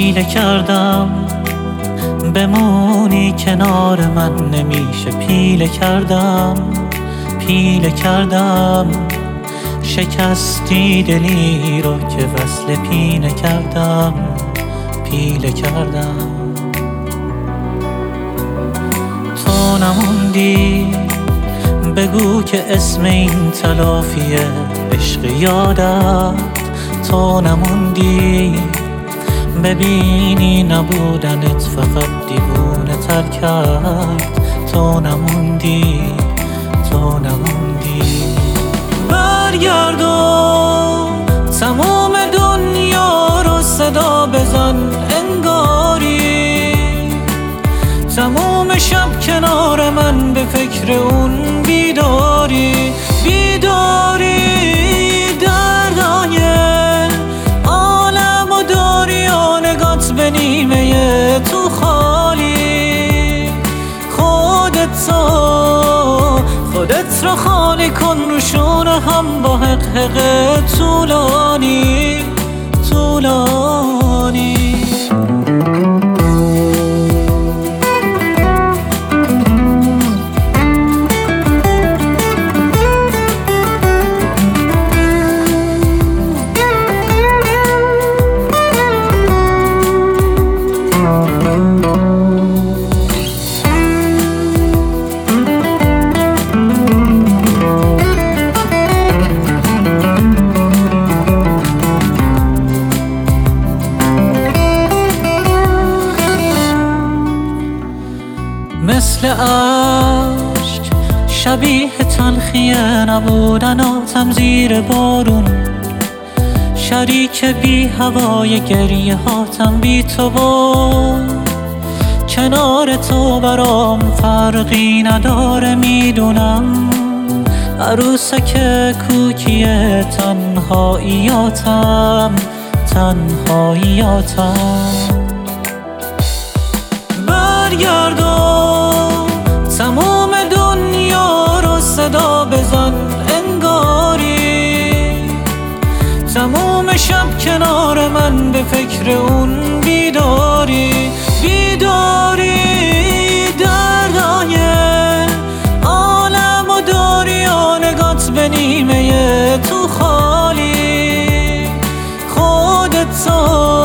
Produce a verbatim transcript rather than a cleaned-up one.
پیله کردم بمونی کنار من، نمیشه پیله کردم پیله کردم شکستی دلی رو که وصل پینه کردم پیله کردم. تو نموندی بگو که اسم این تلافیه عشق یادت، تو نموندی ببینی نبودنت فقط دیوونه تر کرد، تو نموندی تو نموندی. برگرد و تمام دنیا رو صدا بزن انگاری، تمام شب کنار من به فکر اون بیداری بیداری. دردای عالم و داری و نگات به نیمه تو خالی، خودت رو خودت رو خالی کن رو شونه هم با حق حق طولانی طولانی. مثل عشق شبیه تلخیه نبودن آتم زیر بارون، شریک بی هوای گریه هاتم بی تو بود. کنار تو برام فرقی نداره میدونم، عروسک کوکیه تنهاییاتم تنهاییاتم. برگرد و تمام دنیا رو صدا بزن انگاری، تمام شب کنار من به فکر اون بیداری بیداری. دردای عالم و داری و نگات به نیمه تو خالی، خودت رو